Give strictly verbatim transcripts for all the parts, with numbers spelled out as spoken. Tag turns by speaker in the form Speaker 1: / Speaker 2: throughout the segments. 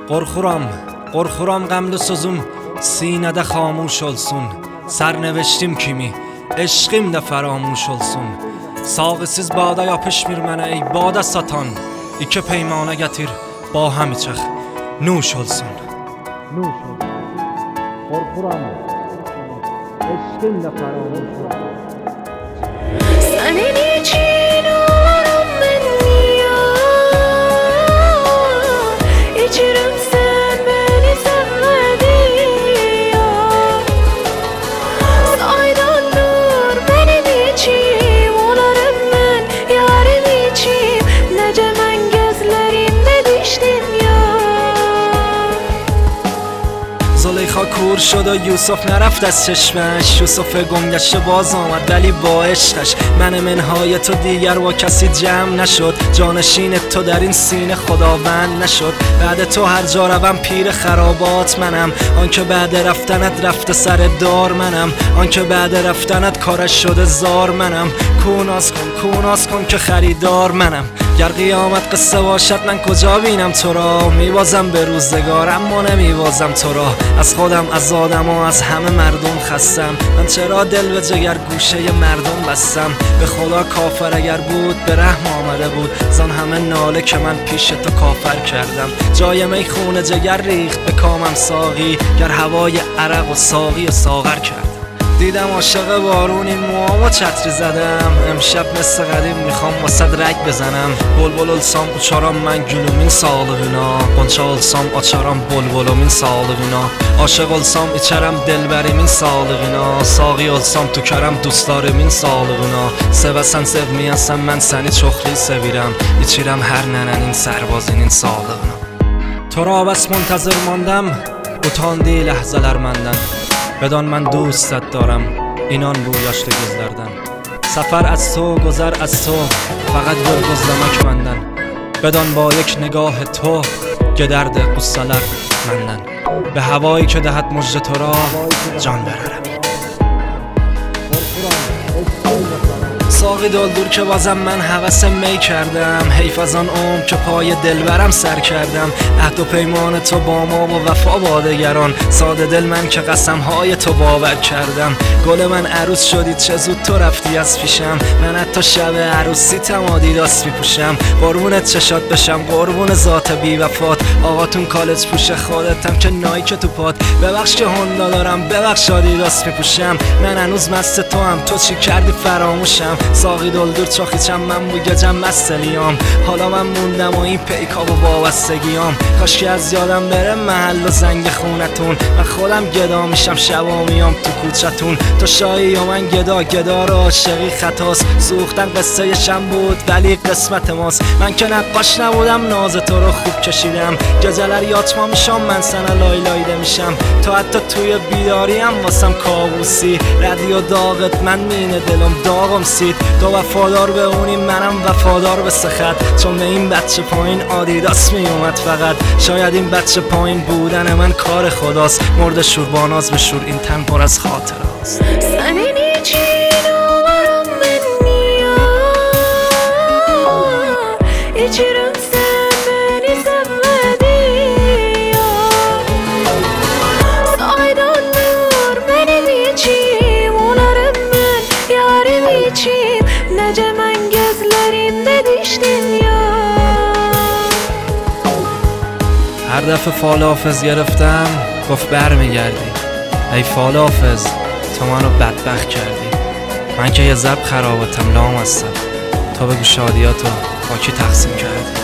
Speaker 1: Qorxuram, qorxuram qəmli sözüm sinədə xamuş olsun. Sərneviştim kimi eşqim də fəramuş olsun. Sağısız bada yapışmır mənə ey bada satan. İki peymana gətir ba həm içək nuş olsun.
Speaker 2: Nuş olsun. Qorxuram eşqim də fəramuş olsun.
Speaker 3: Sənin için ağlarım mən niyə? İçirəm sən məni sevmədin ya. Saydandır mənim içim, olarım mən yarım içim. Necə mən gözlərimdə düşdüm ya.
Speaker 1: زلیخا کور شد و یوسف نرفت از چشمش. یوسف گم گشته باز آمد ولی با عشقش. من منهای تو دیگر با کسی جمع نشد. جانشین تو در این سینه خداوند نشد. بعد تو هر جا روم پیر خرابات منم. آنکه بعد رفتنت رفته سر دار منم. آنکه بعد رفتنت کارش شده زار منم. کوناز کن کوناز کن که خریدار منم. گر قیامت قصه باشد من کجا بینم تو را. میبازم به روزگار اما نمیبازم تو را. از خودم از آدم و از همه مردم خستم. من چرا دل به جگر گوشه مردم بستم. به خدا کافر اگر بود به رحم آمده بود. زان همه ناله که من پیش تو کافر کردم. جای می خون جگر ریخت به کامم ساقی. گر هوای عرق و ساقی و ساغر کرد. دیدم عاشق بارون این موامو چتری زدم. امشب مثل قدیم میخوام واسد رگ بزنم. بلبل olsam uçaram mən gülümün sağlığına. Qonça olsam açaram bulbulumun sağlığına. Aşık olsam içərəm delbərimin sağlığına. Sağı olsam tükərəm dostlarımın sağlığına. Sevəsən sevməyənsən mən səni çoxlu sevirəm. İçirəm hər nənənin sərbazının sağlığına. تو را بس منتظر ماندم utaندی لحظه‌lər məndən. بدان من دوستت دارم اینان bu yaşlı gözlərdən. سفر از تو گذر از تو فقط گل gözləmək məndən. بدان با یک نگاه تو گدرد قصه‌lər məndən. به هوایی که دهد مژده تو را جان برارم. ساقی دلدور که بازم من هوس می کردم. حیف از آن عمر که پای دلبرم سر کردم. عهد و پیمان تو با ما و وفا با دگران. ساده دل من که قسم های تو باور کردم. گل من عروس شدی چه زود تو رفتی از پیشم. من حتی شب عروسی تم آدیداس می پوشم. قربونت چشات بشم قربون ذات بی وفات. آقاتون کالج پوش خودتم که نایک تو پات. ببخش که هوندا دارم ببخش آدیداس می پوشم. من هنوز مست تو هم تو چی کردی فراموشم. ساقی دلدور چاخیچم من بو گجم مستلیام. حالا من موندم و این پیکا و وابستگیام. کاش که از یادم بره محل و زنگ خونتون. من خودم گدا میشم شبا میام تو کوچتون. تو شایی و من گدا گدا رو عاشقی خطاست. سوختن قصه شم بود ولی قسمت ماست. من که نقاش نبودم ناز تو رو خوب کشیدم. گجلر یاتما میشم من سنه لای لایده میشم. تو حتی توی بیداریم واسم کابوسی. رادیو داغت من مینه دلم داغم سید. تو وفادار به اونی منم وفادار به سخت. چون به این بچه پایین آدیداس می اومد فقط. شاید این بچه پایین بودن من کار خداست. مرد شور با ناز به شور این تن پر از خاطر هست.
Speaker 3: Sənin için ağlarım mən niyə? İçirəm sən məni sevmədin ya. Saydandır mənim içim, olarım mən yarım içim. Necə mən gözlərimdə düşdüm ya.
Speaker 1: هر دفعه فال حافظ گرفتم گفت برمیگردی. ای فال حافظ تو منو بدبخت کردی. من که یه زب خرابتم لام هستم. تو بگو شادیاتو با کی تقسیم کردی.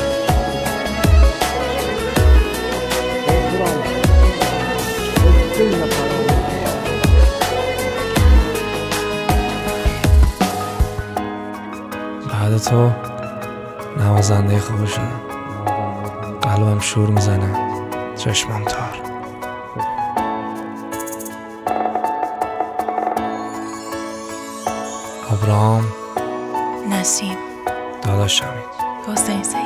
Speaker 1: بعد تو نوازنده خوب شدم. قلبم شور میزنه چشمم تار. ابراهام
Speaker 3: نسیم
Speaker 1: داداشمی
Speaker 3: حسین سید